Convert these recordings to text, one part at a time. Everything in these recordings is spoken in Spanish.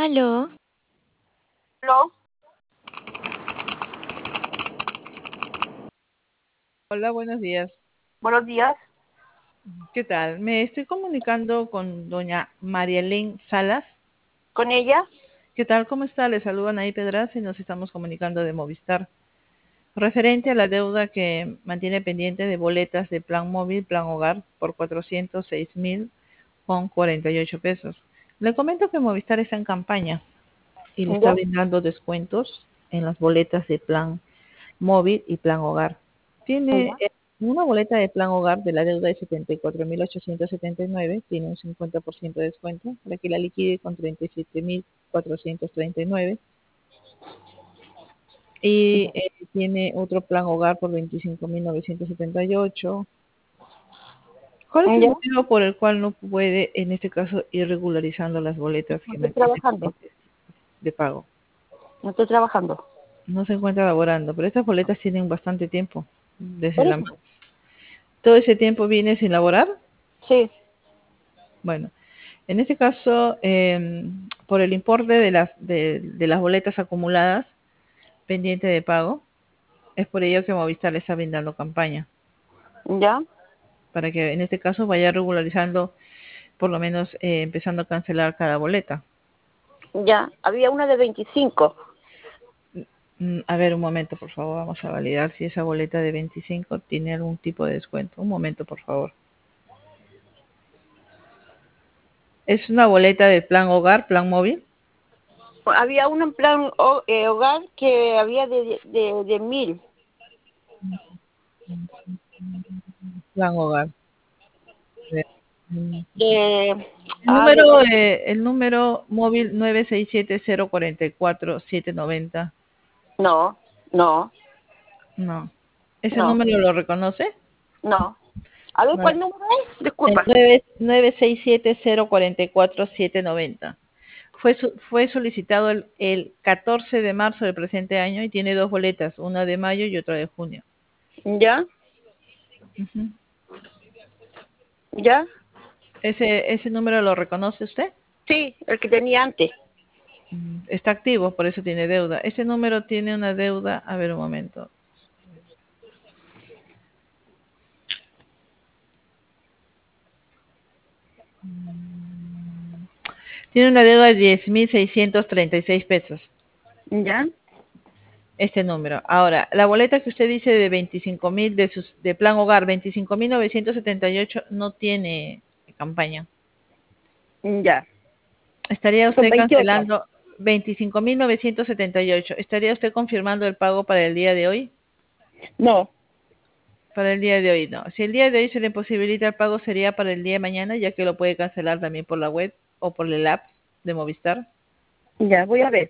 Aló, ¿Aló? Hola, buenos días. Buenos días. ¿Qué tal? Me estoy comunicando con doña Marielén Salas. ¿Con ella? ¿Qué tal? ¿Cómo está? Le saludan ahí Pedraza y nos estamos comunicando de Movistar. Referente a la deuda que mantiene pendiente de boletas de plan móvil, plan hogar por 406.000 con 48 pesos. Le comento que Movistar está en campaña y le está ¿Ya? brindando descuentos en las boletas de plan móvil y plan hogar. Tiene ¿Ya? una boleta de plan hogar de la deuda de 74.879, tiene un 50% de descuento para que la liquide con 37.439 y tiene otro plan hogar por 25.978. ¿Cuál es el ¿Ya? motivo por el cual no puede, en este caso, ir regularizando las boletas No que estoy mantiene trabajando. pendientes de pago? No estoy trabajando. No se encuentra laborando, pero estas boletas tienen bastante tiempo desde ¿Por la... eso? ¿Todo ese tiempo viene sin laborar? Sí. Bueno, en este caso, por el importe de las boletas acumuladas pendiente de pago, es por ello que Movistar le está brindando campaña, ¿Ya? para que en este caso vaya regularizando, por lo menos empezando a cancelar cada boleta. ¿Ya? Había una de 25. A ver, un momento, por favor, vamos a validar si esa boleta de 25 tiene algún tipo de descuento. Un momento, por favor. ¿Es una boleta de plan hogar, plan móvil? Había una en plan hogar que había de 1000. Plan hogar. A ver. De, de El número móvil 967044790. No, no, No. ¿Ese no, número lo reconoce? no. A ver, No. ¿cuál número es? El Disculpa. 967044790. Fue solicitado el 14 de marzo del presente año y tiene dos boletas, una de mayo y otra de junio. ¿Ya? Ujú. ¿Ya? ¿Ese número lo reconoce usted? Sí, el que tenía antes. Está activo, por eso tiene deuda. Ese número tiene una deuda, a ver un momento. Tiene una deuda de 10.636 pesos. ¿Ya? Este número. Ahora, la boleta que usted dice de 25.000 de plan hogar, 25.978 no tiene campaña. ¿Ya? Estaría Son usted 28. cancelando 25.978. ¿Estaría usted confirmando el pago para el día de hoy? No. Para el día de hoy no. Si el día de hoy se le posibilita el pago sería para el día de mañana, ya que lo puede cancelar también por la web o por el app de Movistar. Ya, voy a ver.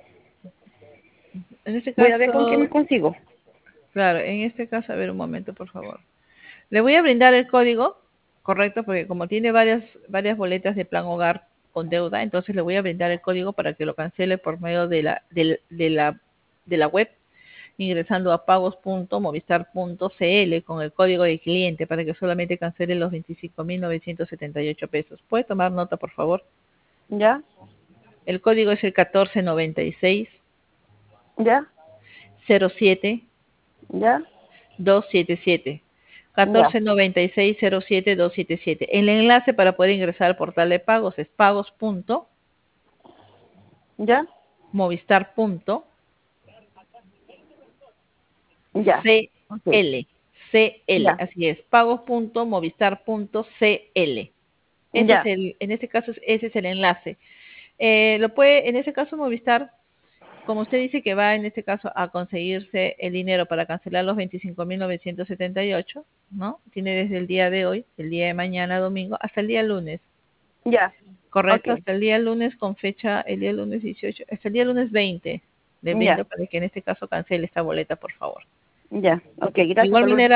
En este Voy a ver con quién me caso, consigo. claro, en este caso, a ver un momento, por favor. Le voy a brindar el código, correcto, porque como tiene varias boletas de plan hogar con deuda, entonces le voy a brindar el código para que lo cancele por medio de la web, ingresando a pagos.movistar.cl con el código de cliente para que solamente cancele los 25.978 pesos. ¿Puede tomar nota, por favor? ¿Ya? El código es el 1496 ¿Ya? 07 ¿Ya? 277. ¿Ya? 1496 07 277. El enlace para poder ingresar al portal de pagos es ¿Ya? pagos.movistar.cl. Ya. Ok. CL, Ya. así es, pagos.movistar.cl. Ya. En este caso, ese es el enlace. En este caso, Movistar, como usted dice que va en este caso a conseguirse el dinero para cancelar los 25.978, ¿no? Tiene desde el día de hoy, el día de mañana, domingo, hasta el día lunes, Ya. ¿correcto? Ok. Hasta el día lunes con fecha, el día lunes 18, hasta el día lunes 20, le Ya. brindo para que en este caso cancele esta boleta, por favor. Ya. Ok. De Gracias. igual Hasta luego. manera,